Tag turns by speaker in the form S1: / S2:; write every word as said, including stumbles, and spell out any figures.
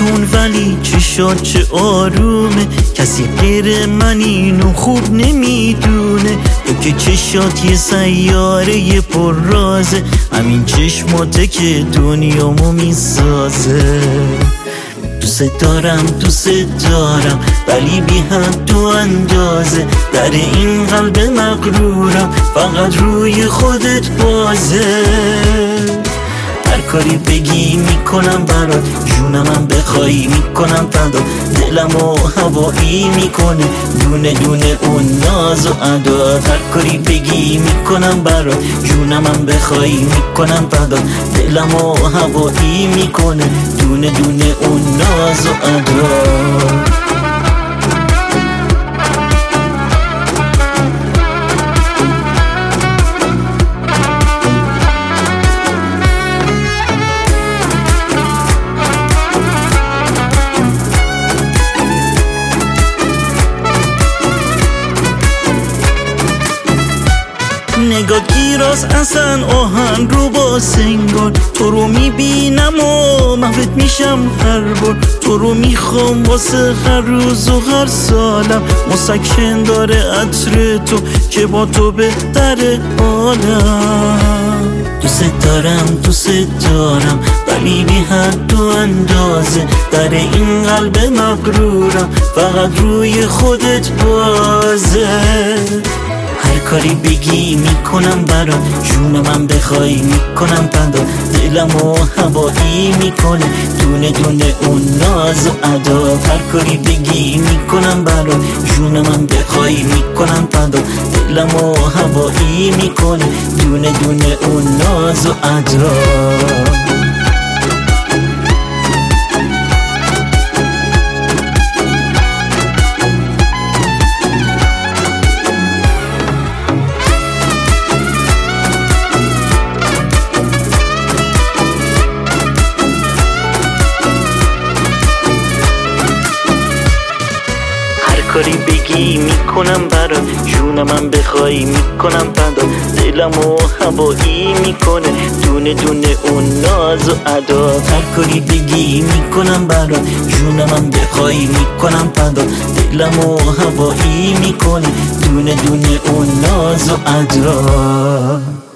S1: جون ولی چشات چه آرومه، کسی غیر من اینو خوب نمیدونه. تو که چشات یه سیاره پر رازه، همین چشماته که دنیامو میسازه. دوست دارم دوست دارم ولی بی حد و اندازه، در این قلب مغرورم فقط روی خودت بازه. هر کاری بگی میکنم برات، جونمم بخوای میکنم فدا. دلمو هوایی میکنه دونه دونه اون ناز و ادا. هر کاری بگی میکنم برات، جونمم بخوای میکنم فدا. دلمو هوایی میکنه دونه دونه اون ناز و ادا. نگاه گیراز اصلا آهن رو با سنگار. تو رو میبینم و محوت میشم هر بار. تو رو میخوام واسه هر روز و هر سالم. مسکن داره عطر تو که با تو بهتره حالم. دوست دارم دوست دارم ولی بی حد و اندازه، در این قلب مغرورم فقط روی خودت بازه. هر کاری بگی میکنم برات، جونمم بخوای میکنم فدا. دلمو هوایی میکنه دونه دونه اون ناز و ادا. هر کاری بگی میکنم برات، جونمم بخوای میکنم فدا. دلمو هوایی میکنه دونه دونه اون ناز و ادا. کاری بگی میکنم برات، جونمم بخوای میکنم فدا. دلمو هوایی میکنه دونه دونه اون ناز و ادا. هر کاری بگی میکنم برات، جونمم بخوای میکنم فدا. دلمو هوایی میکنه دونه دونه اون ناز و ادا.